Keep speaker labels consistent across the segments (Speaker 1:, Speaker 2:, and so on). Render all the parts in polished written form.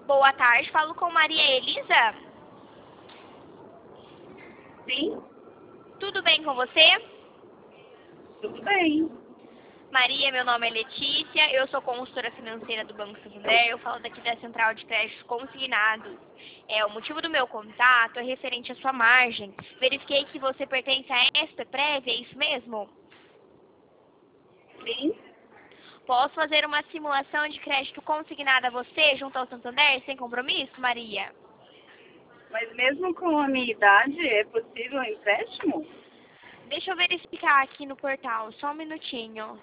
Speaker 1: Boa tarde, falo com Maria Elisa.
Speaker 2: Sim,
Speaker 1: Tudo bem com você?
Speaker 2: tudo bem.
Speaker 1: Maria, meu nome é Letícia, eu sou consultora financeira do Banco Santander, eu falo daqui da Central de Créditos Consignados. O motivo do meu contato é referente à sua margem. Verifiquei que você pertence à SPPrev, é isso mesmo?
Speaker 2: Sim,
Speaker 1: Posso fazer uma simulação de crédito consignada a você junto ao Santander sem compromisso, Maria?
Speaker 2: mas mesmo com a minha idade, é possível um empréstimo?
Speaker 1: Deixa eu verificar aqui no portal, só um minutinho.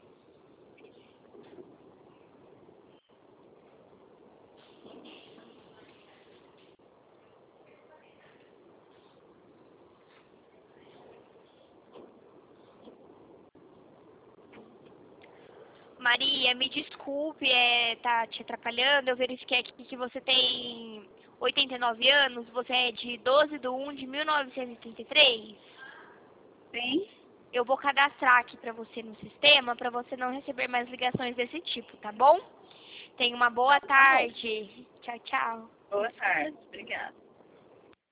Speaker 1: Maria, me desculpe, tá te atrapalhando. Eu verifiquei aqui que você tem 89 anos, você é de 12/1/1983.
Speaker 2: Sim,
Speaker 1: Eu vou cadastrar aqui para você no sistema, para você não receber mais ligações desse tipo, tá bom? Tenha uma boa
Speaker 2: então tá bom.
Speaker 1: tarde. Tchau, tchau.
Speaker 2: Boa tarde, obrigada.